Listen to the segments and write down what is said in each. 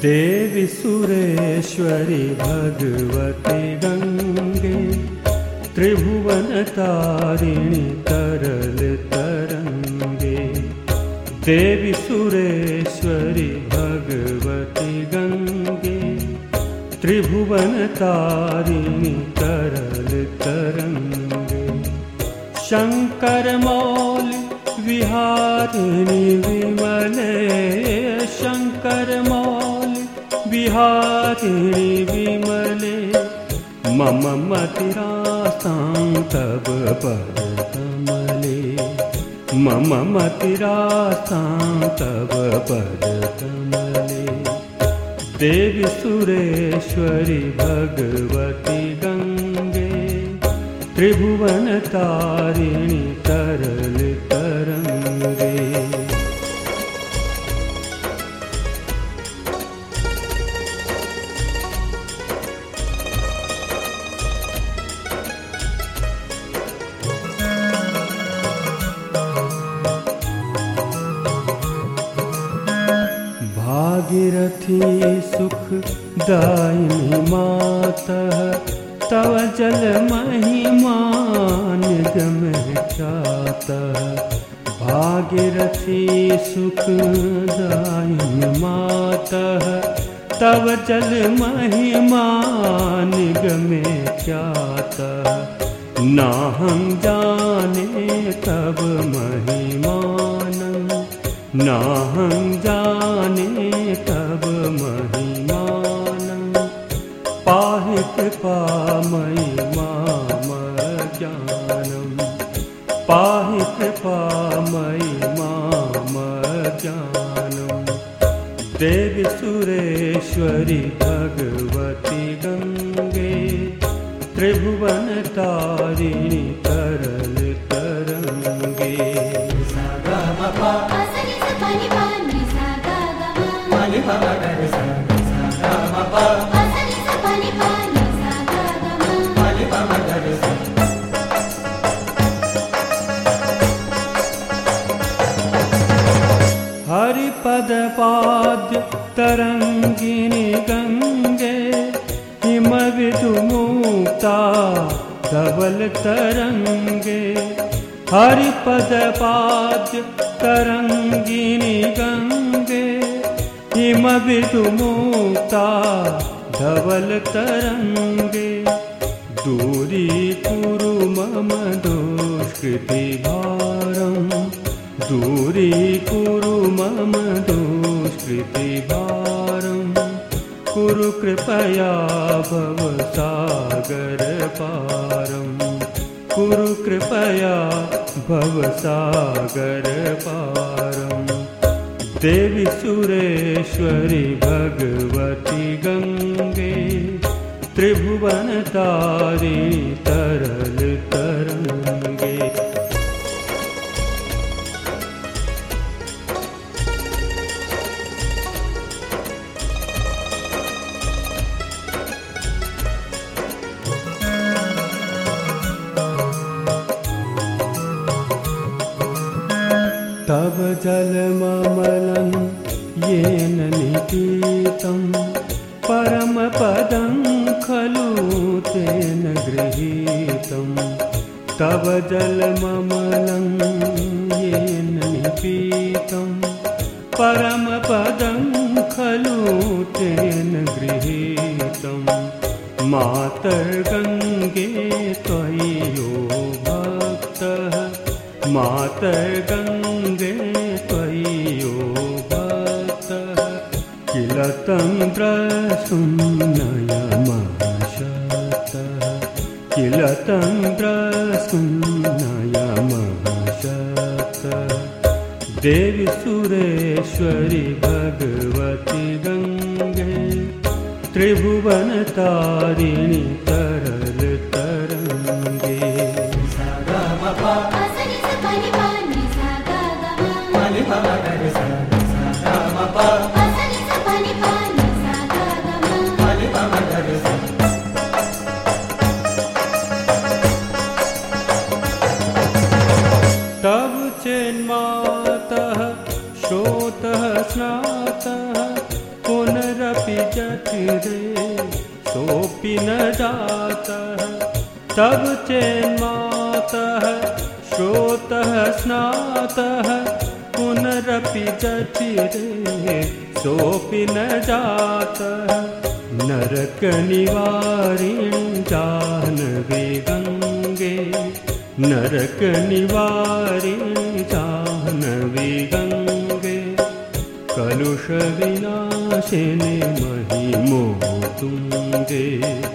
देवी सुरेश्वरी भगवती गंगे, त्रिभुवन तारिणी तरल तरंगे। देवी सुरेश्वरी भगवती गंगे, त्रिभुवन तारिणी तरल तरंगे। शंकर मौली विहारिणी विमले, शंकर मौली विहारिणी विमले। मम मतिरासां तव पद कमले, मम मतिरासां तव पद कमले। देवी सुरेश्वरी भगवती गंगे, त्रिभुवन तारिणी तरल तरंगे। भागीरथी सुखदायिनी मातः, तव जल महिमा निगम ख्यातः। भागीरथी सुखदायिनी मातः, तव जल महिमा निगम ख्यातः। नाहं जाने तव महिमानं, नाहं जाने तव महिमानं। पाहि कृपामयि माम ज्ञानं, पाहि कृपामयि माम ज्ञानं। देवी सुरेश्वरी भगवती गंगे, त्रिभुवन तारिणी तरल तरंगे। हरिपद पाद्य तरंगिनी गंगे, हिम विदुमुक्ता धवल तरंगे। हरिपद पाद्य तरंगिनी गंगे, हिम विदुमुक्ता धवल तरंगे। दूरी कुरु मम दुष्कृति भारं, दूरी कुरु मम दुष्कृति भारं। कुरु कृपया भव सागर पारं, कुरु कृपया भव सागर पारं। देवी सुरेश्वरी भगवती गंगे, त्रिभुवन तारिणी तरल तरंगे। तव जलममलं येन निपीतं, परमपदं खलु तेन गृहीतं। तव जलममलं येन निपीतं, परमपदं खलु तेन गृहीतं। मातर्गंगे त्वयि यो भक्तः, मातर्गंगे त्वयि यो भक्तः। किल तं द्रष्टुं नयमशक्तः, किल तं द्रष्टुं नयमशक्तः। देवी सुरेश्वरी भगवती गंगे, त्रिभुवन तारिणी तरल तरंगे। तब चेन्मातः शोतः स्नातः पुनरपि फिरे सोऽपि न जातः। तब चेन्मातः श्रोतः स्नातः पुनरपि जठिरे सोऽपि न जातः। नरकनिवारिणी जाह्नवी गङ्गे नरकनिवारिणी जाह्नवी गङ्गे कलुषविनाशिनि महिमोतुङ्गे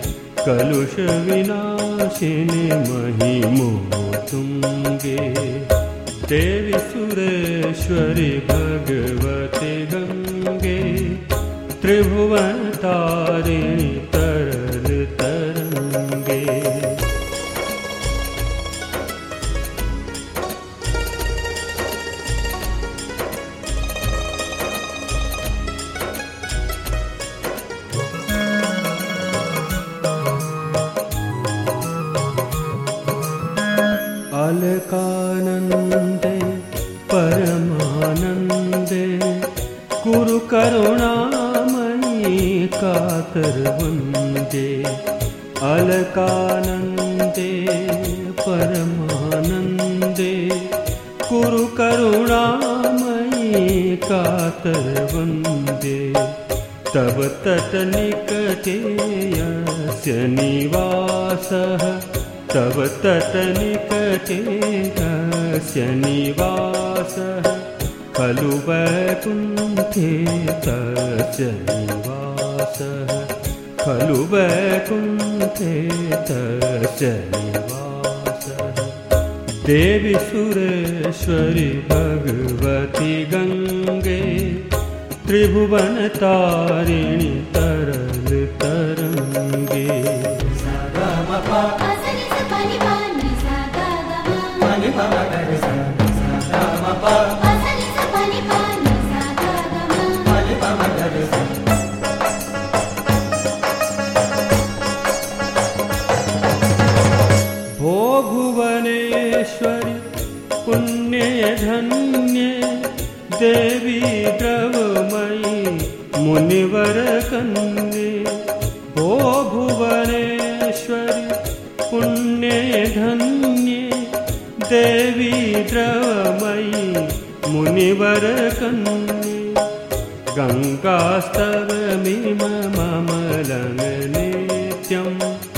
कलुषविनाशिनि महिमोतुङ्गे देवि सुरेश्वरि भगवति गङ्गे त्रिभुवनतारिणि तरल तरङ्गे। अलकानन्दे परमानन्दे कुरु करुणामयि कातरवन्दे। अलकानन्दे परमानन्दे कुरु करुणामयि कातरवन्दे। तव तटनिकटे यस्य निवासः तव तटनिकटे यस्य निवासः खलु वैकुण्ठे तस्य निवासः खलु वैकुण्ठे तस्य निवासः। देवि सुरेश्वरि भगवति गङ्गे त्रिभुवनतारिणि तरल तरङ्गे। भो भुवनेश्वरि पुण्ये धन्ये देवी द्रवमयि मुनिवरकन्ये। भो भुवनेश्वरि पुण्ये धन्ये देवी द्रवमयि मुनिवरकन्ये। गङ्गास्तवमिममलं नित्यं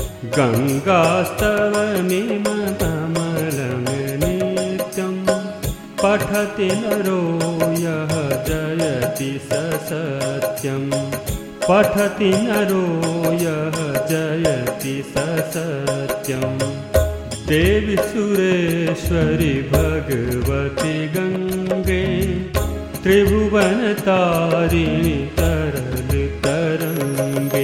गङ्गास्तवमिममलं नित्यं पठति नरो यः जयति स सत्यं पठति नरो यः जयति स सत्यं। देवि सुरेश्वरि भगवति गङ्गे त्रिभुवनतारिणि तरल तरङ्गे।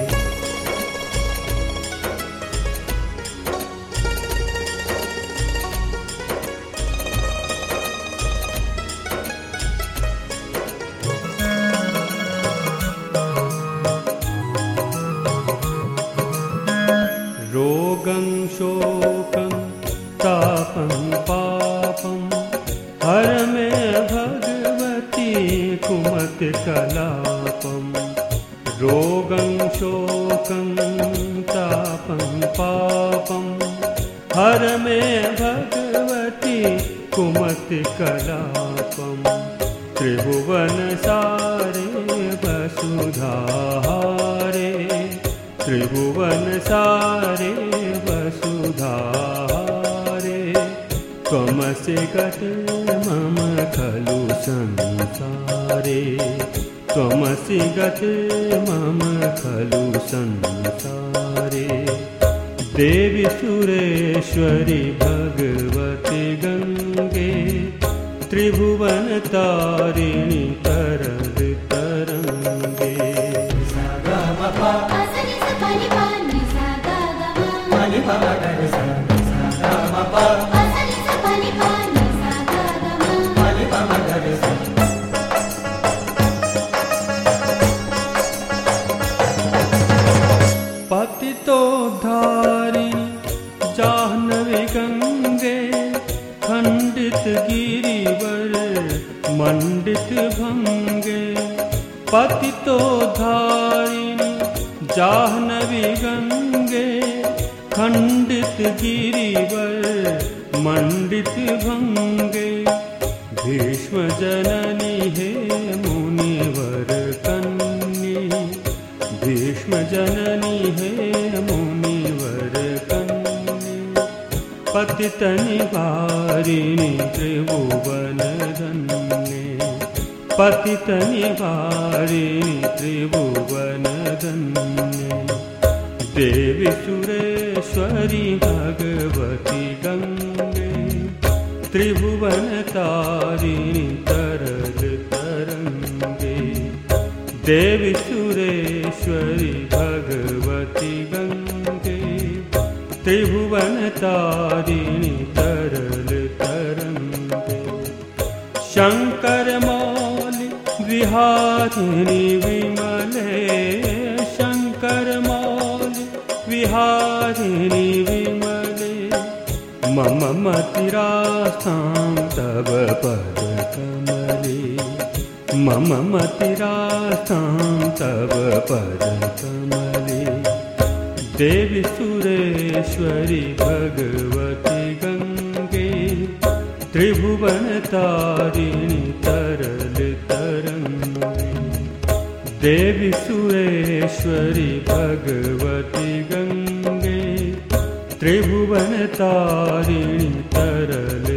रोगं शोकं तापं पापं हर मे भगवती कुमतिकलापं। रोगं शोकं तापं पापं हर मे भगवती कुमतिकलापं। त्रिभुवनसारे वसुधाहारे त्रिभुवनसारे वसुधाहारे त्वमसि गते मम खलु संसारे त्वमसि गते मम खलु संसारे। देवि सुरेश्वरि भगवति गङ्गे त्रिभुवनतारिणि तरल तरङ्गे। पतितोद्धारिणि जाह्नवी गङ्गे खण्डित गिरिवर मंडित भंगे। पतितोद्धारिणि जाह्नवी गंगे खंडित गिरिवर मंडित भंगे। भीष्म जननी हे मुनिवर कन्ये, भीष्म जननी हे मुनिवर कन्ये। पतित निवारिणी त्रिभुवन धन्ये, पतित निवारिणी त्रिभुवन धन्ये। देवी सुरेश्वरी भगवती गंगे, त्रिभुवन तारिणी तरल तरंगे। देवी सुरेश्वरी भगवती गंगे, त्रिभुवन तारिणी तरल तरंगे। शंकर मौली विहारिणी विमले, शंकर मौली विहारिणी विमले। मम मतिरास्तां तव पद कमले, मम मतिरास्तां तव पद कमले। देवी सुरेश्वरी भगवती गंगे, त्रिभुवन तारिणी तरल तरंगे। देवी सुरेश्वरी भगवती गंगे, त्रिभुवन तारिणी तरल